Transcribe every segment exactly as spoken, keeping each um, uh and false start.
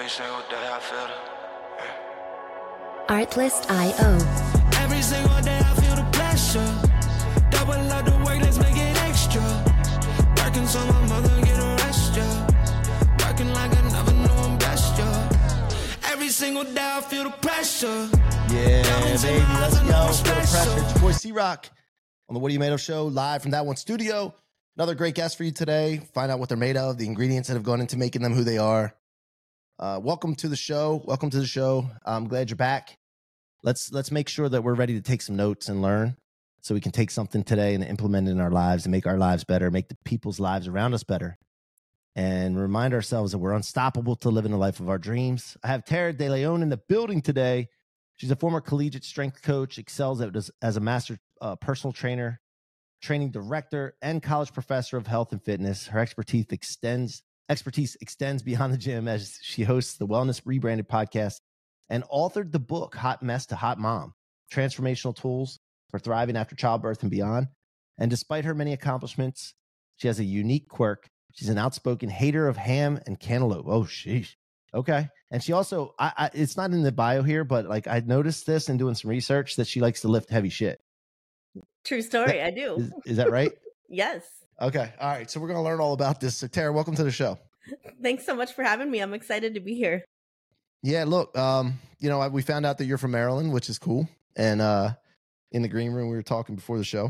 Every single day I feel the Artlist I O. Every single day I feel the pressure. Double up the work, let's make it extra. Working so my mother get a rest, yeah. Working like I never knew I'm best, yeah. Every single day I feel the pressure. Yeah, baby, let's go. Feel the pressure. It's your boy C-Rock on the What Are You Made Of show, live from That One Studio. Another great guest for you today. Find out what they're made of, the ingredients that have gone into making them who they are. Uh, welcome to the show. Welcome to the show. I'm glad you're back. Let's let's make sure that we're ready to take some notes and learn so we can take something today and implement it in our lives and make our lives better, make the people's lives around us better, and remind ourselves that we're unstoppable to live in the life of our dreams. I have Tara De Leon in the building today. She's a former collegiate strength coach, excels as, as a master uh, personal trainer, training director, and college professor of health and fitness. Her expertise extends expertise extends beyond the gym as she hosts the Wellness Rebranded podcast and authored the book Hot Mess to Hot Mom: Transformational Tools for Thriving After Childbirth and Beyond. And despite her many accomplishments, she has a unique quirk. She's an outspoken hater of ham and cantaloupe. Oh, sheesh. Okay. And she also, I, I, it's not in the bio here, but like I noticed this in doing some research that she likes to lift heavy shit. True story. That, I do. Is, is that right? Yes. Okay. All right. So we're going to learn all about this. So Tara, welcome to the show. Thanks so much for having me. I'm excited to be here. Yeah. Look, um, you know, we found out that you're from Maryland, which is cool. And uh, in the green room, we were talking before the show.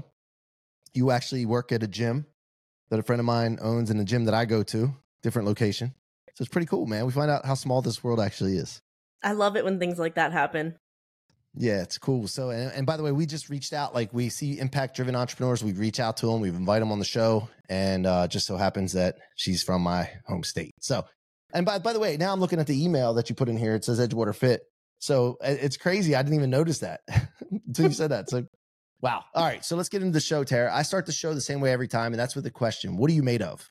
You actually work at a gym that a friend of mine owns and a gym that I go to, different location. So it's pretty cool, man. We find out how small this world actually is. I love it when things like that happen. Yeah, it's cool. So, and, and by the way, we just reached out. Like, we see impact-driven entrepreneurs. We reach out to them. We've invited them on the show. And uh, just so happens that she's from my home state. So, and by, by the way, now I'm looking at the email that you put in here. It says Edgewater Fit. So it's crazy. I didn't even notice that until you said that. So, wow. All right. So let's get into the show, Tara. I start the show the same way every time. And that's with the question: what are you made of?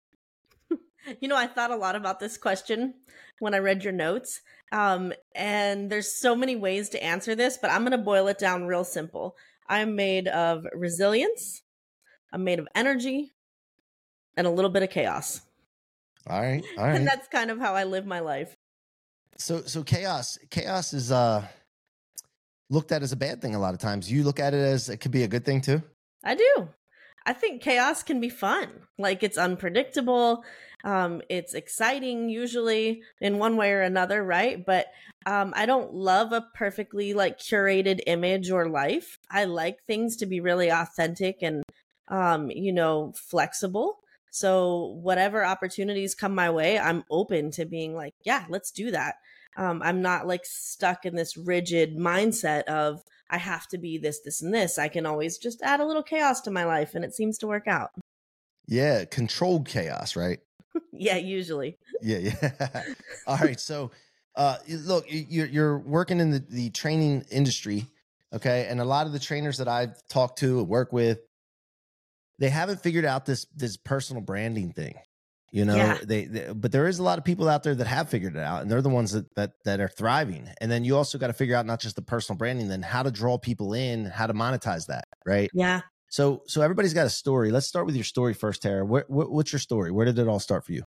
You know, I thought a lot about this question when I read your notes. Um, and there's so many ways to answer this, but I'm going to boil it down real simple. I'm made of resilience. I'm made of energy and a little bit of chaos. All right. All right. And that's kind of how I live my life. So, so chaos, chaos is uh, looked at as a bad thing a lot of times. You look at it as it could be a good thing too. I do. I think chaos can be fun. Like, it's unpredictable. Um, it's exciting usually in one way or another, right? But um, I don't love a perfectly like curated image or life. I like things to be really authentic and, um, you know, flexible. So whatever opportunities come my way, I'm open to being like, yeah, let's do that. Um, I'm not like stuck in this rigid mindset of I have to be this, this, and this. I can always just add a little chaos to my life, and it seems to work out. Yeah, controlled chaos, right? Yeah, usually. Yeah, yeah. All right. So, uh, look, you're you're working in the, the training industry, okay? And a lot of the trainers that I've talked to and work with, they haven't figured out this this personal branding thing. You know, Yeah. they, they, but there is a lot of people out there that have figured it out, and they're the ones that that that are thriving. And then you also got to figure out not just the personal branding, then how to draw people in, how to monetize that, right? Yeah. So, so everybody's got a story. Let's start with your story first, Tara. Where, what, what's your story? Where did it all start for you?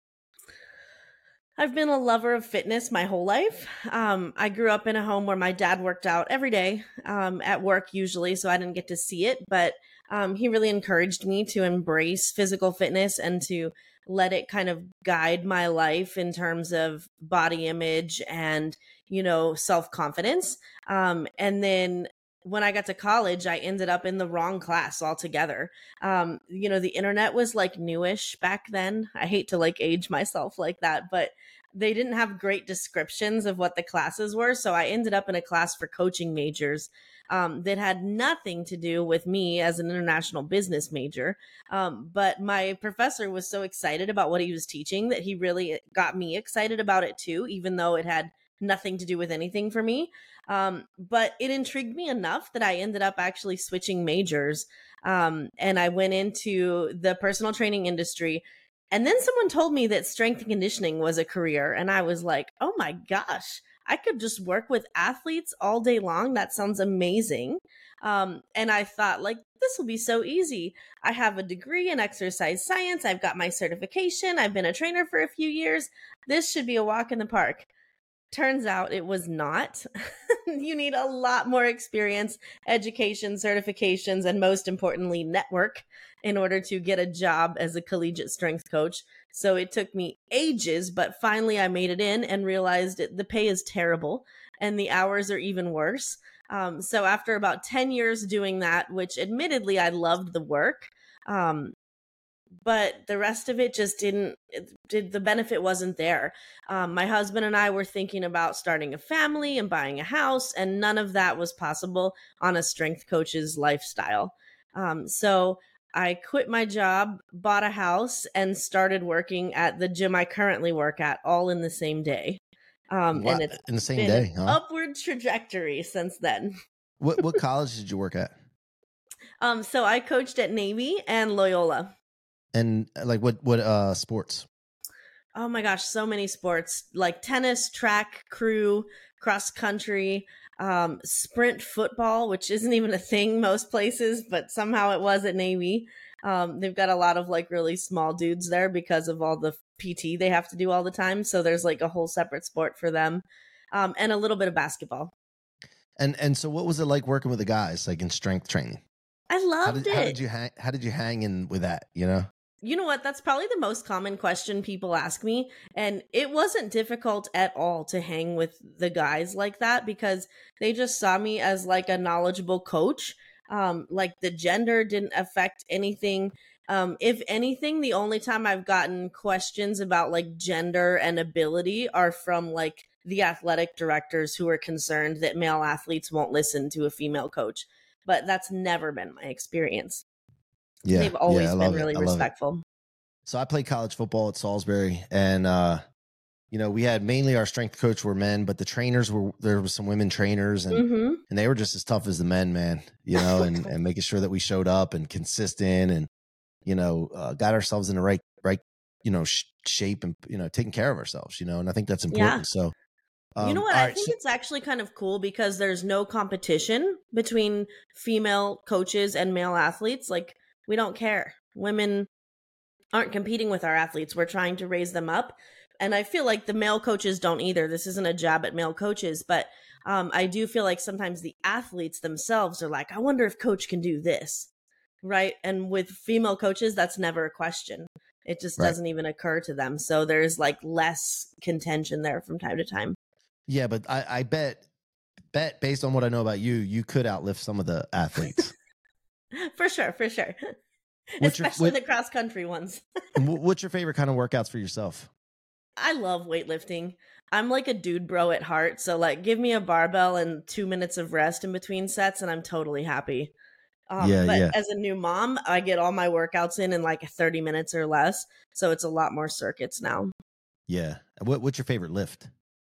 I've been a lover of fitness my whole life. Um, I grew up in a home where my dad worked out every day, um, at work usually, so I didn't get to see it, but um, he really encouraged me to embrace physical fitness and to let it kind of guide my life in terms of body image and, you know, self-confidence. Um, and then when I got to college, I ended up in the wrong class altogether. Um, you know, the internet was like newish back then. I hate to like age myself like that, but they didn't have great descriptions of what the classes were. So I ended up in a class for coaching majors um, that had nothing to do with me as an international business major. Um, but my professor was so excited about what he was teaching that he really got me excited about it too, even though it had nothing to do with anything for me. Um, but it intrigued me enough that I ended up actually switching majors. Um, and I went into the personal training industry. And then someone told me that strength and conditioning was a career. And I was like, oh my gosh, I could just work with athletes all day long. That sounds amazing. Um, and I thought, like, this will be so easy. I have a degree in exercise science. I've got my certification. I've been a trainer for a few years. This should be a walk in the park. Turns out it was not. You need a lot more experience, education, certifications, and most importantly, network in order to get a job as a collegiate strength coach. So it took me ages, but finally I made it in and realized it, the pay is terrible and the hours are even worse. Um, so after about ten years doing that, which admittedly I loved the work, um, but the rest of it just didn't, it did the benefit wasn't there. Um, my husband and I were thinking about starting a family and buying a house, and none of that was possible on a strength coach's lifestyle. Um, so I quit my job, bought a house, and started working at the gym I currently work at, all in the same day. Um, What? and it's In the same been day, an huh? upward trajectory since then. What what college did you work at? Um, so I coached at Navy and Loyola. And like what what uh sports? Oh my gosh, so many sports like tennis, track, crew, cross country, um, sprint football, which isn't even a thing most places, but somehow it was at Navy. Um, they've got a lot of like really small dudes there because of all the P T they have to do all the time. So there's like a whole separate sport for them, um, and a little bit of basketball. And and so what was it like working with the guys like in strength training? I How loved did it. how did you hang how did you hang in with that, you know? You know what? That's probably the most common question people ask me. And it wasn't difficult at all to hang with the guys like that because they just saw me as like a knowledgeable coach. Um, like the gender didn't affect anything. Um, if anything, the only time I've gotten questions about like gender and ability are from like the athletic directors who are concerned that male athletes won't listen to a female coach. But that's never been my experience. Yeah. They've always yeah, I been love really it. I love it. respectful. So I played college football at Salisbury, and uh, you know, we had mainly our strength coach were men, but the trainers were there was some women trainers, and Mm-hmm. and they were just as tough as the men, man. You know, and and making sure that we showed up and consistent, and you know, uh, got ourselves in the right right you know sh- shape, and you know, taking care of ourselves. You know, and I think that's important. Yeah. So. Um, You know what? all I right, think so- it's actually kind of cool because there's no competition between female coaches and male athletes. Like, we don't care. Women aren't competing with our athletes. We're trying to raise them up. And I feel like the male coaches don't either. This isn't a jab at male coaches, but um, I do feel like sometimes the athletes themselves are like, I wonder if coach can do this. Right. And with female coaches, that's never a question. It just Right. doesn't even occur to them. So there's like less contention there from time to time. Yeah, but I, I bet bet based on what I know about you, you could outlift some of the athletes. For sure, for sure. What's your- Especially what- the cross country ones. And wh- What's your favorite kind of workouts for yourself? I love weightlifting. I'm like a dude bro at heart. So like give me a barbell and two minutes of rest in between sets and I'm totally happy. Um, Yeah, but yeah. as a new mom, I get all my workouts in in like thirty minutes or less. So it's a lot more circuits now. Yeah. What, what's your favorite lift?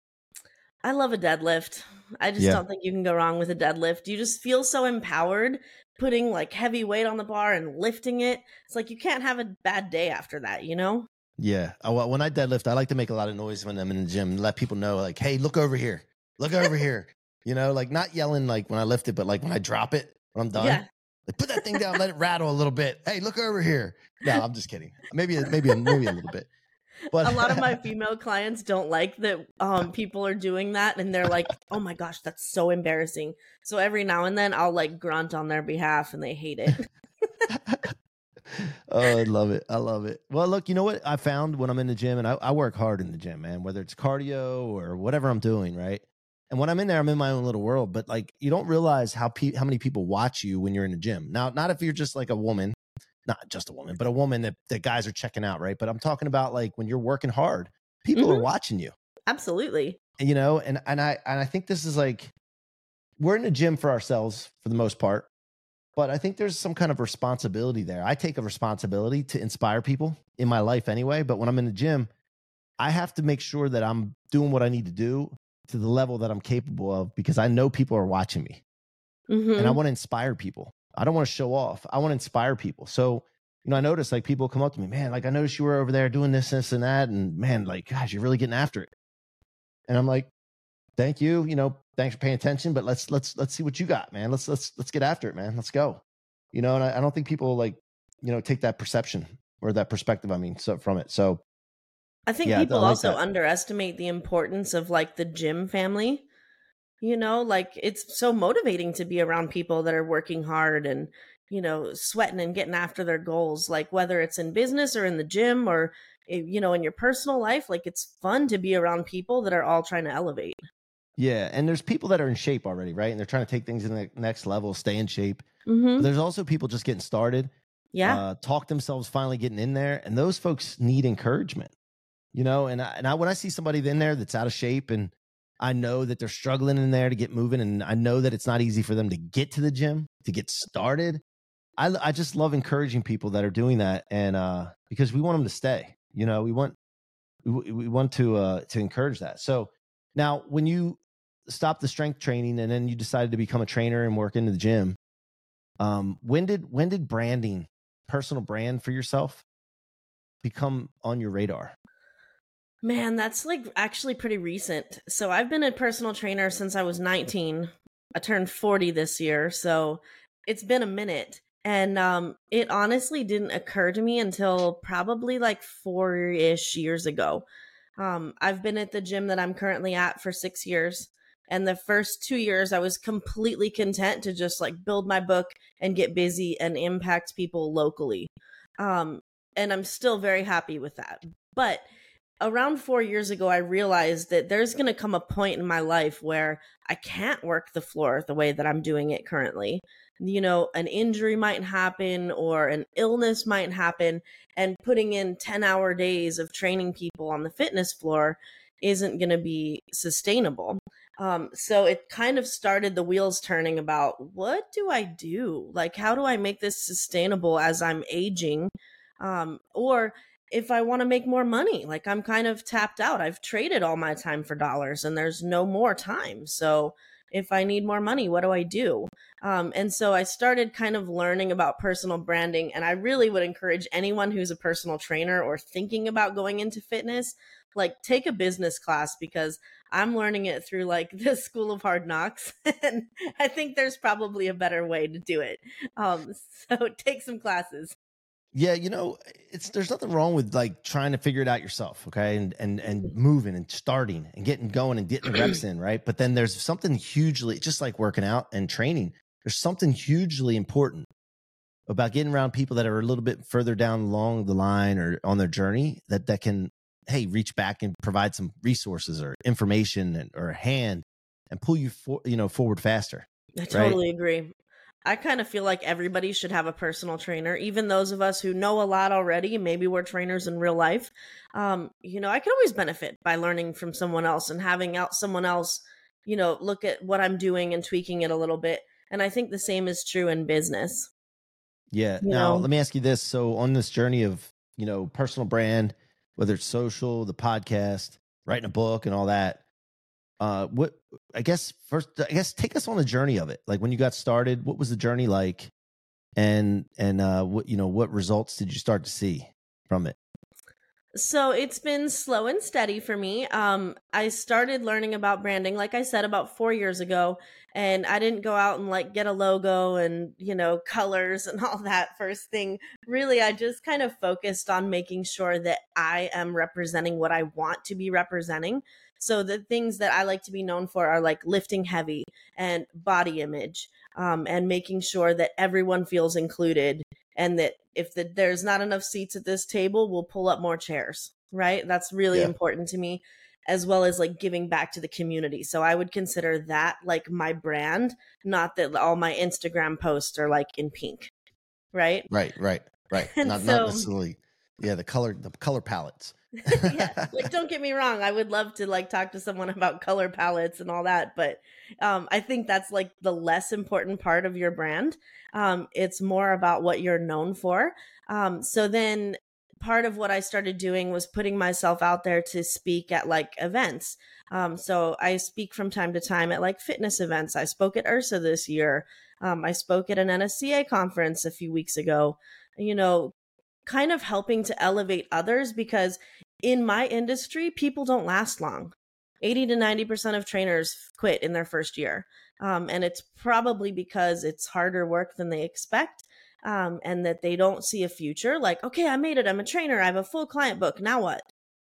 I love a deadlift. I just Yeah. don't think you can go wrong with a deadlift. You just feel so empowered putting like heavy weight on the bar and lifting it. It's like you can't have a bad day after that, you know? Yeah. Oh, well, when I deadlift, I like to make a lot of noise when I'm in the gym and let people know, like, hey, look over here. Look over here. You know, like not yelling like when I lift it, but like when I drop it, when I'm done. Yeah. Like, put that thing down, let it rattle a little bit. Hey, look over here. No, I'm just kidding. Maybe, maybe, maybe a little bit. But A lot of my female clients don't like that um people are doing that and they're like, "Oh my gosh, that's so embarrassing." So every now and then I'll like grunt on their behalf and they hate it. Oh, I love it. I love it. Well, look, you know what I found when I'm in the gym, and I, I work hard in the gym, man, whether it's cardio or whatever I'm doing, right? And when I'm in there, I'm in my own little world, but like you don't realize how pe- how many people watch you when you're in the gym. Now, not if you're just like a woman, not just a woman, but a woman that, that guys are checking out, right? But I'm talking about like when you're working hard, people Mhm. are watching you. Absolutely. You know, and and I and I think this is like we're in the gym for ourselves for the most part, but I think there's some kind of responsibility there. I take a responsibility to inspire people in my life anyway, but when I'm in the gym, I have to make sure that I'm doing what I need to do to the level that I'm capable of because I know people are watching me Mhm. and I want to inspire people. I don't want to show off. I want to inspire people. So, you know, I noticed like people come up to me, man, like I noticed you were over there doing this, this, and that, and man, like, gosh, you're really getting after it. And I'm like, thank you, you know, thanks for paying attention, but let's let's let's see what you got, man. Let's let's let's get after it, man. Let's go. You know, and I, I don't think people like, you know, take that perception or that perspective. I mean, so from it. So, I think Yeah, I people like also that. underestimate the importance of like the gym family. You know, like it's so motivating to be around people that are working hard and, you know, sweating and getting after their goals, like whether it's in business or in the gym or, eh, you know, in your personal life. Like it's fun to be around people that are all trying to elevate. Yeah, and there's people that are in shape already, right? And they're trying to take things to the next level, stay in shape. But Mm-hmm. there's also people just getting started, Yeah. uh, talk themselves finally getting in there, and those folks need encouragement, you know. And I, and I when I see somebody in there that's out of shape, and I know that they're struggling in there to get moving, and I know that it's not easy for them to get to the gym to get started. I I just love encouraging people that are doing that, and uh, because we want them to stay, you know, we want we, we want to uh, to encourage that. So now, when you stopped the strength training and then you decided to become a trainer and work into the gym, um, when did when did branding, personal brand for yourself, become on your radar? Man, that's like actually pretty recent. So I've been a personal trainer since I was nineteen. I turned forty this year, so it's been a minute. And um it honestly didn't occur to me until probably like four-ish years ago. Um I've been at the gym that I'm currently at for six years. And the first two years I was completely content to just like build my book and get busy and impact people locally. Um and I'm still very happy with that. But around four years ago, I realized that there's going to come a point in my life where I can't work the floor the way that I'm doing it currently. You know, an injury might happen or an illness might happen, and putting in ten hour days of training people on the fitness floor isn't going to be sustainable. Um, so it kind of started the wheels turning about what do I do? Like, how do I make this sustainable as I'm aging? Um, or if I want to make more money, like I'm kind of tapped out. I've traded all my time for dollars and there's no more time. So if I need more money, what do I do? Um, and so I started kind of learning about personal branding. And I really would encourage anyone who's a personal trainer or thinking about going into fitness, like take a business class, because I'm learning it through like the School of Hard Knocks. And I think there's probably a better way to do it. Um, so take some classes. Yeah, you know, it's there's nothing wrong with like trying to figure it out yourself, okay, and and and moving and starting and getting going and getting the reps in, right? But then there's something hugely, just like working out and training, there's something hugely important about getting around people that are a little bit further down along the line or on their journey that that can, hey, reach back and provide some resources or information and, or a hand and pull you for, you know, forward faster. I totally agree. I kind of feel like everybody should have a personal trainer, even those of us who know a lot already. Maybe we're trainers in real life. Um, you know, I can always benefit by learning from someone else and having out someone else, you know, look at what I'm doing and tweaking it a little bit. And I think the same is true in business. Yeah. You Now, know? let me ask you this. So on this journey of, you know, personal brand, whether it's social, the podcast, writing a book and all that, uh, what, I guess first, I guess take us on the journey of it. Like when you got started, what was the journey like? And, and, uh, what, you know, what results did you start to see from it? So it's been slow and steady for me. Um, I started learning about branding, like I said, about four years ago, and I didn't go out and like get a logo and, you know, colors and all that first thing. Really, I just kind of focused on making sure that I am representing what I want to be representing. So the things that I like to be known for are like lifting heavy and body image, um, and making sure that everyone feels included, and that if the, there's not enough seats at this table, we'll pull up more chairs, right? That's really Yeah. important to me, as well as like giving back to the community. So I would consider that like my brand, not that all my Instagram posts are like in pink, right? Right, right, right. And Not, so- not necessarily. Yeah. The color, the color palettes. Yeah, like don't get me wrong, I would love to like talk to someone about color palettes and all that, but um I think that's like the less important part of your brand. Um it's more about what you're known for. Um so then part of what I started doing was putting myself out there to speak at like events. Um so I speak from time to time at like fitness events. I spoke at IRSA this year. Um I spoke at an N S C A conference a few weeks ago. You know, kind of helping to elevate others, because in my industry, people don't last long. eighty to ninety percent of trainers quit in their first year. Um, and it's probably because it's harder work than they expect, um, and that they don't see a future. Like, okay, I made it. I'm a trainer. I have a full client book. Now what?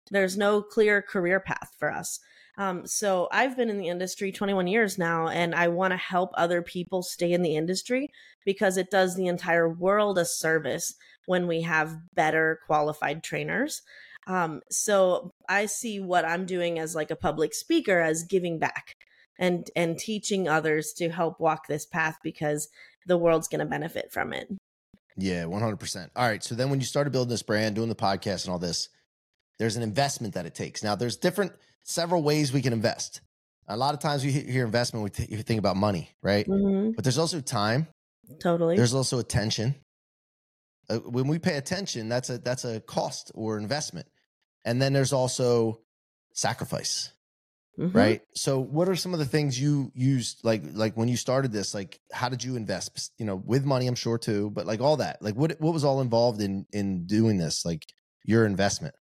There's no clear career path for us. Um, so I've been in the industry twenty-one years now, and I want to help other people stay in the industry because it does the entire world a service when we have better qualified trainers. Um, so I see what I'm doing as like a public speaker as giving back and and teaching others to help walk this path because the world's going to benefit from it. Yeah, one hundred percent. All right. So then when you started building this brand, doing the podcast and all this, there's an investment that it takes. Now, there's different, several ways we can invest. A lot of times we hear investment, we th- you think about money, right? Mm-hmm. But there's also time. Totally. There's also attention. Uh, when we pay attention, that's a that's a cost or investment. And then there's also sacrifice. Mm-hmm. Right. So what are some of the things you used, like, like when you started this, like, how did you invest, you know, with money, I'm sure too, but like all that, like what, what was all involved in, in doing this, like your investment?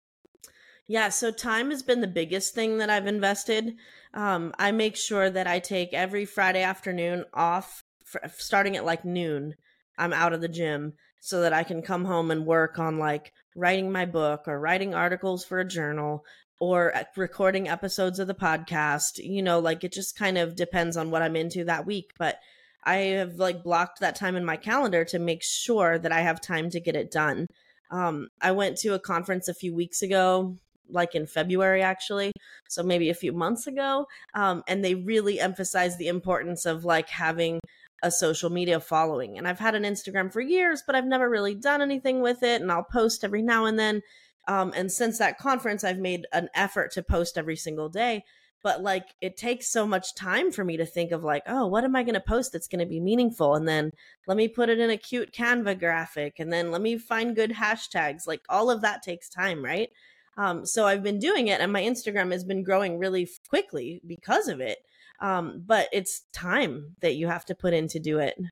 Yeah. So time has been the biggest thing that I've invested. Um, I make sure that I take every Friday afternoon off for, starting at like noon. I'm out of the gym so that I can come home and work on like writing my book or writing articles for a journal or recording episodes of the podcast. You know, like it just kind of depends on what I'm into that week. But I have like blocked that time in my calendar to make sure that I have time to get it done. Um, I went to a conference a few weeks ago, like in February, actually. So maybe a few months ago. Um, and they really emphasized the importance of like having a social media following. And I've had an Instagram for years, but I've never really done anything with it. And I'll post every now and then. Um, and since that conference, I've made an effort to post every single day. But like, it takes so much time for me to think of like, oh, what am I going to post that's going to be meaningful? And then let me put it in a cute Canva graphic. And then let me find good hashtags. Like all of that takes time, right? Um, so I've been doing it and my Instagram has been growing really quickly because of it. Um, but it's time that you have to put in to do it.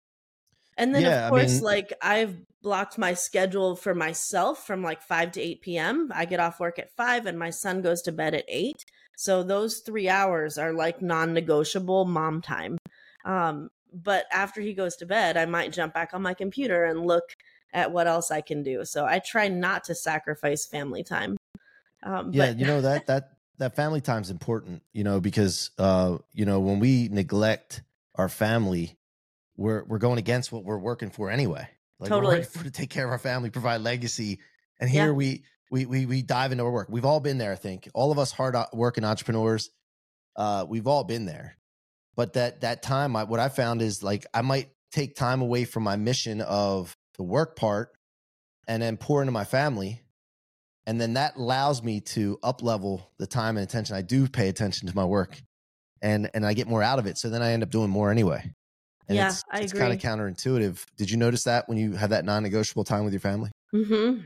And then, Yeah, of course, I mean, like I've blocked my schedule for myself from like five to eight p.m. I get off work at five and my son goes to bed at eight. So those three hours are like non-negotiable mom time. Um, but after he goes to bed, I might jump back on my computer and look at what else I can do. So I try not to sacrifice family time. Um, yeah, but you know, that, that, that family time is important, you know, because, uh, you know, when we neglect our family, we're, we're going against what we're working for anyway. Like Totally. we're working for to take care of our family, provide legacy. And here Yeah. we, we, we, we dive into our work. We've all been there. I think all of us hard working entrepreneurs, uh, we've all been there, but that, that time, I, what I found is like, I might take time away from my mission of the work part and then pour into my family. And then that allows me to up level the time and attention. I do pay attention to my work and, and I get more out of it. So then I end up doing more anyway. And yeah, it's, I it's agree. kind of counterintuitive. Did you notice that when you have that non-negotiable time with your family? Mm-hmm.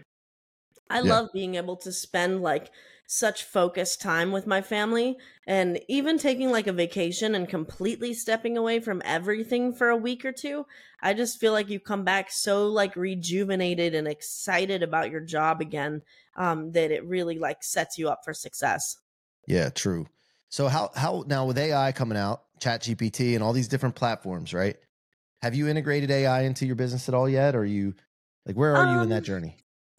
I Yeah. love being able to spend like such focused time with my family and even taking like a vacation and completely stepping away from everything for a week or two. I just feel like you come back so like rejuvenated and excited about your job again, um, that it really like sets you up for success. Yeah, true. So how, how now with A I coming out, ChatGPT and all these different platforms, right? Have you integrated A I into your business at all yet? Or are you like, where are you in that Um, journey?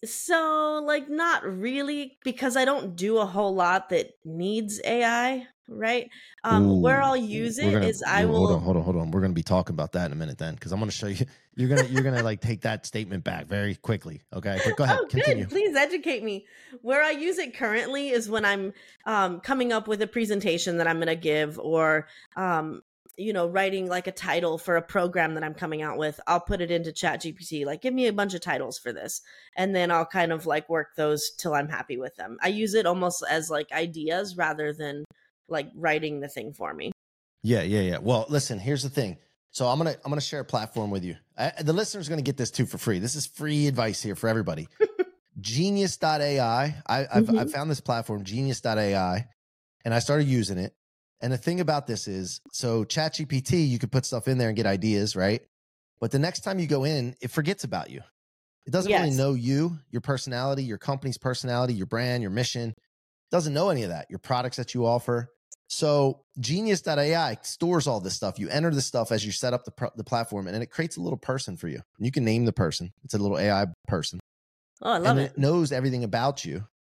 So, like, not really, because I don't do a whole lot that needs A I, right? Um, where Ooh, I'll use we're it gonna is I well, hold on, will. hold on, hold on. We're gonna be talking about that in a minute then, because I'm gonna show you. You're gonna you're gonna like take that statement back very quickly. Okay, but go ahead, Oh, continue. good. Please educate me. Where I use it currently is when I'm um, coming up with a presentation that I'm going to give, or um, you know, writing like a title for a program that I'm coming out with. I'll put it into ChatGPT, like, give me a bunch of titles for this, and then I'll kind of like work those till I'm happy with them. I use it almost as like ideas rather than like writing the thing for me. Yeah, yeah, yeah. Well, listen. Here's the thing. So I'm gonna I'm gonna share a platform with you. I, the listener's gonna get this too for free. This is free advice here for everybody. Genius dot A I. I, I've Mhm. I found this platform, Genius dot A I, and I started using it. And the thing about this is, so ChatGPT, you could put stuff in there and get ideas, right? But the next time you go in, it forgets about you. It doesn't really Yes. know you, your personality, your company's personality, your brand, your mission. It doesn't know any of that, your products that you offer. So Genius dot A I stores all this stuff. You enter the stuff as you set up the, pro- the platform, and then it creates a little person for you. You can name the person. It's a little A I person. Oh, I love And it. it knows everything about you.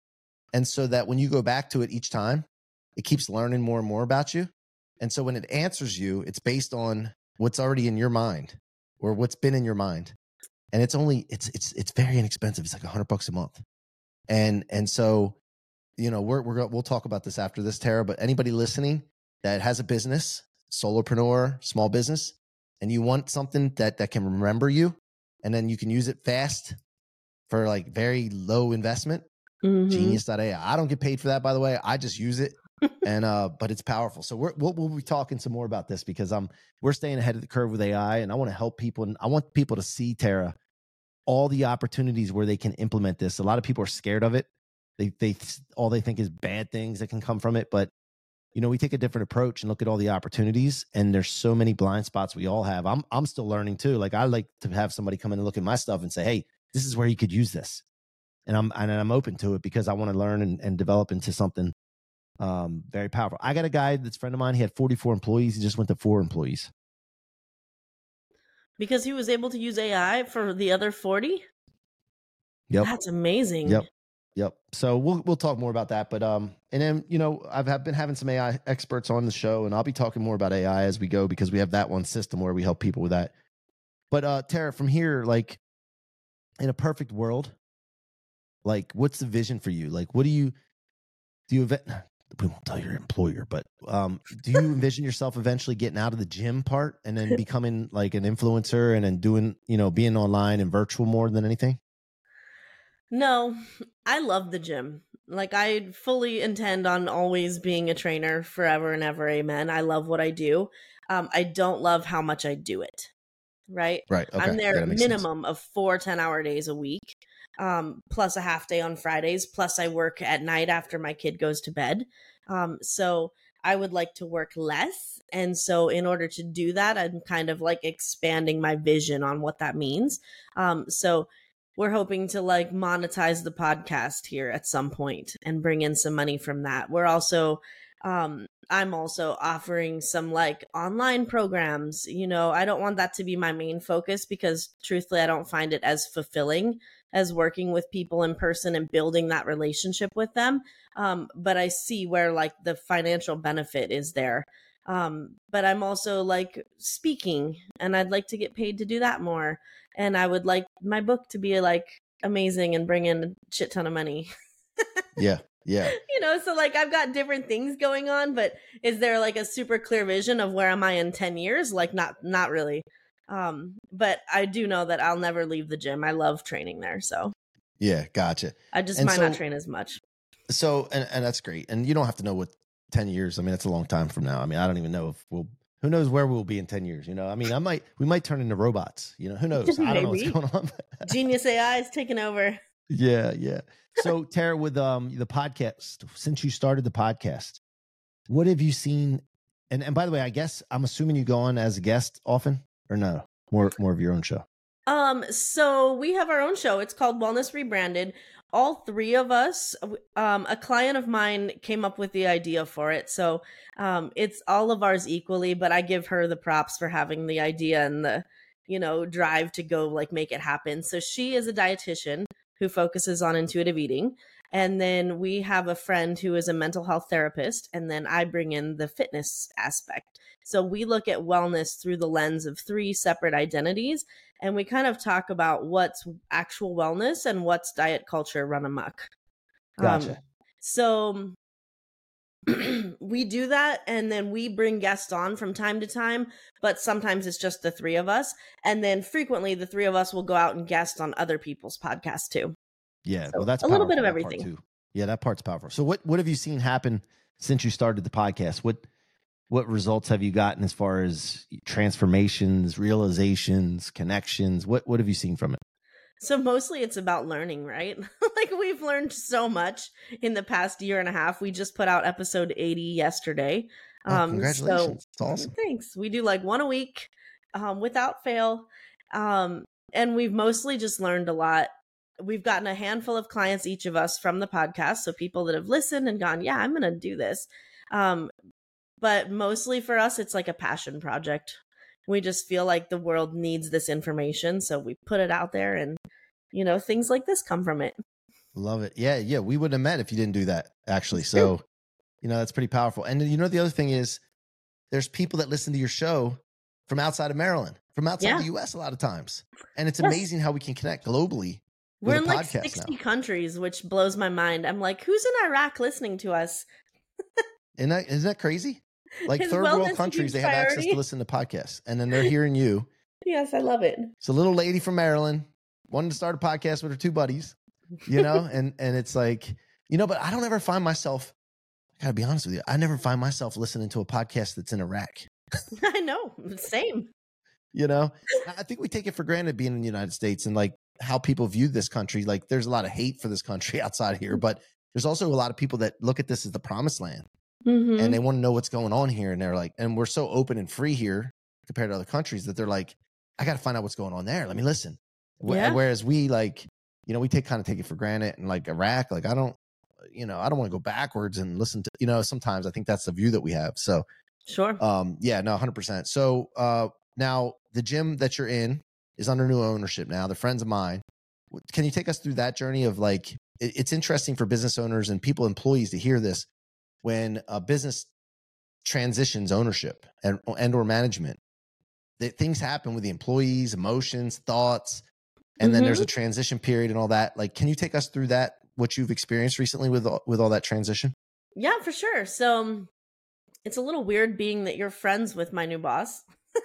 And so that when you go back to it each time, it keeps learning more and more about you. And so when it answers you, it's based on what's already in your mind or what's been in your mind. And it's only, it's, it's, it's very inexpensive. It's like a hundred bucks a month. And, and so, you know, we're, we're, we'll talk about this after this, Tara, but anybody listening that has a business, solopreneur, small business, and you want something that, that can remember you, and then you can use it fast for like very low investment, mm-hmm. Genius dot A I. I don't get paid for that, by the way. I just use it. and, uh, but it's powerful. So we're, we'll, we'll be talking some more about this because I'm, we're staying ahead of the curve with A I, and I want to help people. And I want people to see, Tara, all the opportunities where they can implement this. A lot of people are scared of it. They, they, all they think is bad things that can come from it. But, you know, we take a different approach and look at all the opportunities, and there's so many blind spots we all have. I'm, I'm still learning too. Like I like to have somebody come in and look at my stuff and say, hey, this is where you could use this. And I'm, and I'm open to it because I want to learn and, and develop into something um, very powerful. I got a guy that's a friend of mine. He had forty-four employees. He just went to four employees. Because he was able to use A I for the other forty? Yep. That's amazing. Yep. Yep. So we'll we'll talk more about that. But um, and then you know I've have been having some A I experts on the show, and I'll be talking more about A I as we go because we have that one system where we help people with that. But uh, Tara, from here, like in a perfect world, like what's the vision for you? Like, what do you do? You event? We won't tell your employer, but um, do you envision yourself eventually getting out of the gym part and then becoming like an influencer and then doing, you know, being online and virtual more than anything? No, I love the gym. Like I fully intend on always being a trainer forever and ever. Amen. I love what I do. Um, I don't love how much I do it. Right. Right. Okay. I'm there yeah, minimum sense. of four ten hour days a week. Um, plus a half day on Fridays. Plus I work at night after my kid goes to bed. Um, so I would like to work less. And so in order to do that, I'm kind of like expanding my vision on what that means. Um, so we're hoping to like monetize the podcast here at some point and bring in some money from that. We're also, um, I'm also offering some like online programs. You know, I don't want that to be my main focus because truthfully, I don't find it as fulfilling as working with people in person and building that relationship with them. Um, but I see where like the financial benefit is there. Um, but I'm also like speaking, and I'd like to get paid to do that more. And I would like my book to be like amazing and bring in a shit ton of money. yeah. Yeah. You know, so like I've got different things going on, but is there like a super clear vision of where am I in ten years? Like not, not really. Um, but I do know that I'll never leave the gym. I love training there. So yeah, gotcha. I just and might so, not train as much. So, and, and that's great. And you don't have to know what ten years. I mean, that's a long time from now. I mean, I don't even know if we'll, who knows where we'll be in ten years, you know? I mean, I might, we might turn into robots, you know, who knows? I don't know what's going on. Genius A I is taking over. Yeah. Yeah. So Tara, with um the podcast, since you started the podcast, what have you seen? And and by the way, I guess I'm assuming you go on as a guest often, or no, more more of your own show. Um, so we have our own show. It's called Wellness Rebranded. All three of us, um, a client of mine came up with the idea for it. So um, it's all of ours equally, but I give her the props for having the idea and the, you know, drive to go like make it happen. So she is a dietitian who focuses on intuitive eating. And then we have a friend who is a mental health therapist. And then I bring in the fitness aspect. So we look at wellness through the lens of three separate identities. And we kind of talk about what's actual wellness and what's diet culture run amok. Gotcha. Um, so we do that, and then we bring guests on from time to time, but sometimes it's just the three of us. And then frequently the three of us will go out and guest on other people's podcasts too. Yeah. So well, that's a little bit of that everything. Too. Yeah, that part's powerful. So what, what have you seen happen since you started the podcast? What, what results have you gotten as far as transformations, realizations, connections? What, what have you seen from it? So mostly it's about learning, right? Like we've learned so much in the past year and a half. We just put out episode eighty yesterday. Oh, um, congratulations. So, That's awesome. Thanks. We do like one a week um, without fail. Um, and we've mostly just learned a lot. We've gotten a handful of clients, each of us, from the podcast. So people that have listened and gone, yeah, I'm going to do this. Um, but mostly for us, it's like a passion project. We just feel like the world needs this information. So we put it out there and, you know, things like this come from it. Love it. Yeah, yeah. We wouldn't have met if you didn't do that, actually. So, you know, that's pretty powerful. And you know, the other thing is there's people that listen to your show from outside of Maryland, from outside Yeah. the U S a lot of times. And it's Yes. amazing how we can connect globally. We're with in a like podcast sixty now. countries, which blows my mind. I'm like, who's in Iraq listening to us? Isn't that, isn't that crazy? Like Is third wellness world a countries, huge they have access priority? to listen to podcasts. And then they're hearing you. Yes, I love it. It's a little lady from Maryland, wanted to start a podcast with her two buddies, you know, and and it's like, you know, but I don't ever find myself, I gotta be honest with you, I never find myself listening to a podcast that's in Iraq. I know. Same. You know, I think we take it for granted being in the United States and like how people view this country. Like there's a lot of hate for this country outside here, but there's also a lot of people that look at this as the promised land Mhm. and they want to know what's going on here. And they're like, and we're so open and free here compared to other countries that they're like, I got to find out what's going on there. Let me listen. Wh- Yeah. Whereas we like, you know, we take kind of take it for granted. And like Iraq, like I don't, you know, I don't want to go backwards and listen to, you know, sometimes I think that's the view that we have. So, Sure. um, yeah, no, one hundred percent. So uh, now the gym that you're in is under new ownership now. They're friends of mine. Can you take us through that journey of like, it, it's interesting for business owners and people, employees to hear this when a business transitions ownership and, and or management, that things happen with the employees, emotions, thoughts, and then there's a transition period and all that. Like, can you take us through that, what you've experienced recently with, all- with all that transition? Yeah, for sure. So um, it's a little weird being that you're friends with my new boss.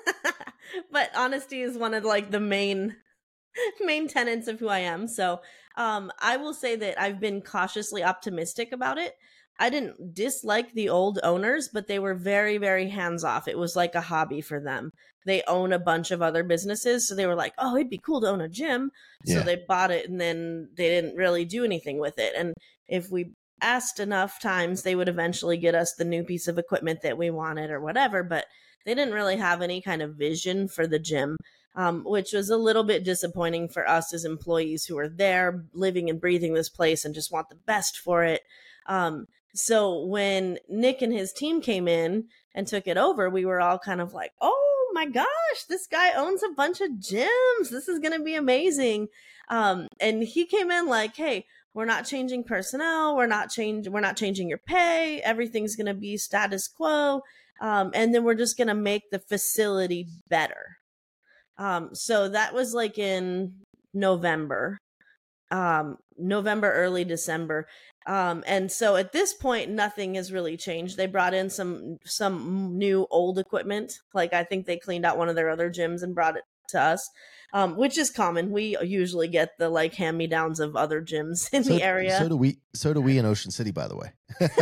But honesty is one of like the main main tenets of who I am. So um I will say that I've been cautiously optimistic about it. I didn't dislike the old owners, but they were very, very hands off. It was like a hobby for them. They own a bunch of other businesses. So they were like, oh, it'd be cool to own a gym. So Yeah. they bought it and then they didn't really do anything with it. And if we asked enough times, they would eventually get us the new piece of equipment that we wanted or whatever. But they didn't really have any kind of vision for the gym, um, which was a little bit disappointing for us as employees who are there living and breathing this place and just want the best for it. Um, so when Nick and his team came in and took it over, we were all kind of like, oh my gosh, this guy owns a bunch of gyms. This is going to be amazing. Um, and he came in like, hey, we're not changing personnel. We're not change. We're not changing your pay. Everything's going to be status quo. Um, and then we're just going to make the facility better. Um, so that was like in November, um, November, early December. Um, and so at this point, nothing has really changed. They brought in some, some new old equipment. Like I think they cleaned out one of their other gyms and brought it to us, um, which is common. We usually get the like hand-me-downs of other gyms in So, the area. so do we, so do we in Ocean City, by the way.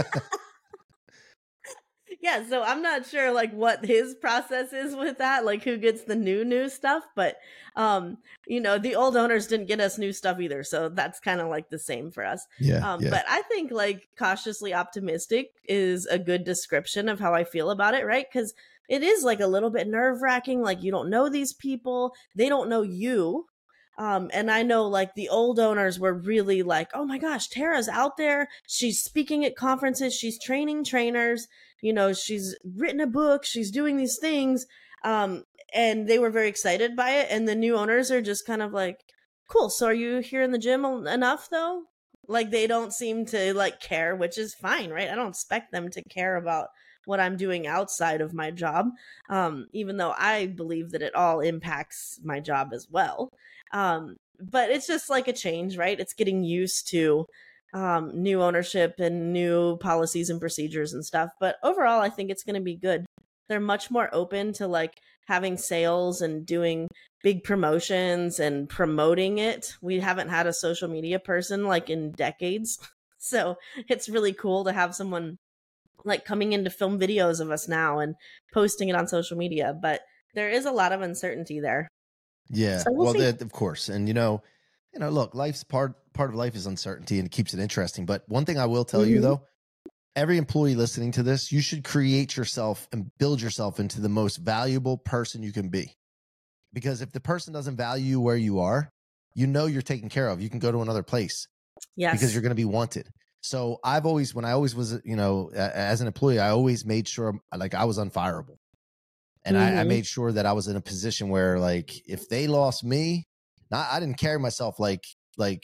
Yeah, so I'm not sure like what his process is with that, like who gets the new new stuff, but um you know, the old owners didn't get us new stuff either, so that's kind of like the same for us. Yeah. Um yeah. but I think like cautiously optimistic is a good description of how I feel about it, right? Cuz it is like a little bit nerve-wracking, like you don't know these people, they don't know you. Um, and I know like the old owners were really like, oh my gosh, Tara's out there. She's speaking at conferences. She's training trainers. You know, she's written a book. She's doing these things. Um, and they were very excited by it. And the new owners are just kind of like, cool. So are you here in the gym enough though? Like they don't seem to like care, which is fine, right? I don't expect them to care about what I'm doing outside of my job. Um, even though I believe that it all impacts my job as well. Um, but it's just like a change, right? It's getting used to um, new ownership and new policies and procedures and stuff. But overall, I think it's going to be good. They're much more open to like having sales and doing big promotions and promoting it. We haven't had a social media person like in decades. So it's really cool to have someone like coming in to film videos of us now and posting it on social media. But there is a lot of uncertainty there. Yeah. So we'll well, see. that, of course. And you know, you know, look, life's part, part of life is uncertainty and it keeps it interesting. But one thing I will tell you Mhm. though, every employee listening to this, you should create yourself and build yourself into the most valuable person you can be. Because if the person doesn't value you where you are, you know, you're taken care of. You can go to another place Yes. because you're going to be wanted. So I've always, when I always was, you know, a- as an employee, I always made sure like I was unfireable. And I, I Mhm. made sure that I was in a position where like, if they lost me, not, I didn't carry myself like, like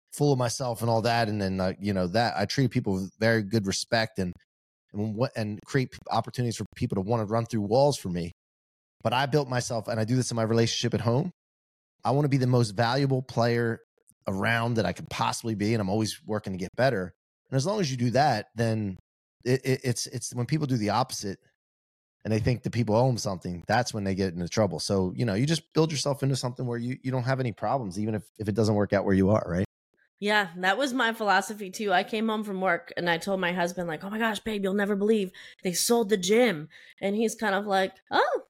full of myself and all that. And then, uh, you know, that I treat people with very good respect and, and what, and create opportunities for people to want to run through walls for me. But I built myself, and I do this in my relationship at home. I want to be the most valuable player around that I could possibly be. And I'm always working to get better. And as long as you do that, then it, it, it's, it's when people do the opposite and they think the people owe them something, that's when they get into trouble. So, you know, you just build yourself into something where you, you don't have any problems, even if, if it doesn't work out where you are, right? Yeah, that was my philosophy too. I came home from work and I told my husband, like, oh my gosh, babe, you'll never believe they sold the gym. And he's kind of like, oh,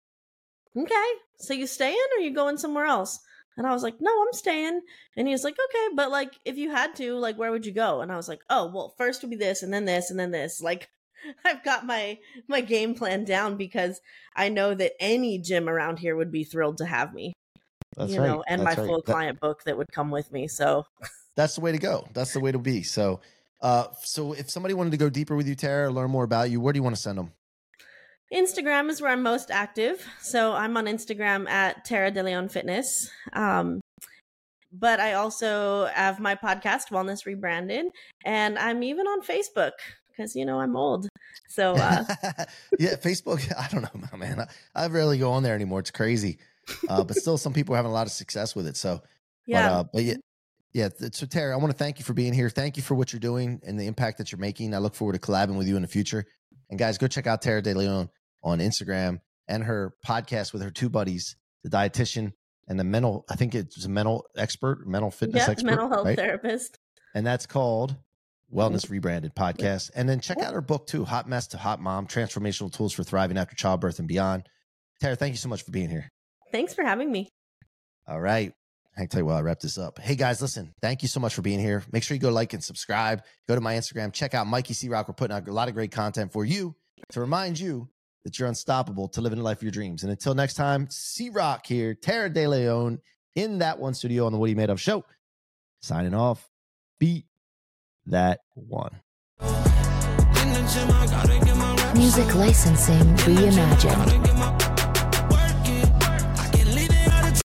okay. So you staying or you going somewhere else? And I was like, no, I'm staying. And he was like, okay, but like, if you had to, like, where would you go? And I was like, oh, well, first would be this and then this and then this. Like, I've got my my game plan down because I know that any gym around here would be thrilled to have me. That's you right. know, and That's my right. full That- client book that would come with me. So That's the way to go. That's the way to be. So, uh, so if somebody wanted to go deeper with you, Tara, learn more about you, where do you want to send them? Instagram is where I'm most active. So I'm on Instagram at Tara DeLeon Fitness. Um, but I also have my podcast, Wellness Rebranded, and I'm even on Facebook because, you know, I'm old. So uh, yeah, Facebook, I don't know, man. I, I rarely go on there anymore. It's crazy. Uh, but still some people are having a lot of success with it. So, yeah. But, uh, but yeah. Yeah. So Tara, I want to thank you for being here. Thank you for what you're doing and the impact that you're making. I look forward to collabing with you in the future. And guys, go check out Tara DeLeon on Instagram and her podcast with her two buddies, the dietitian and the mental, I think it's a mental expert, mental fitness Yeah, expert. mental health right? therapist. And that's called Wellness Rebranded Podcast. And then check out her book too, Hot Mess to Hot Mom, Transformational Tools for Thriving After Childbirth and Beyond. Tara, thank you so much for being here. Thanks for having me. All right. I can tell you while I wrap this up. Hey guys, listen, thank you so much for being here. Make sure you go like and subscribe. Go to my Instagram, check out Mikey C Rock. We're putting out a lot of great content for you to remind you that you're unstoppable to live in the life of your dreams. And until next time, C Rock here, Tara DeLeon in That One Studio on the What He Made Of Show. Signing off. Beat that one. Music licensing reimagined.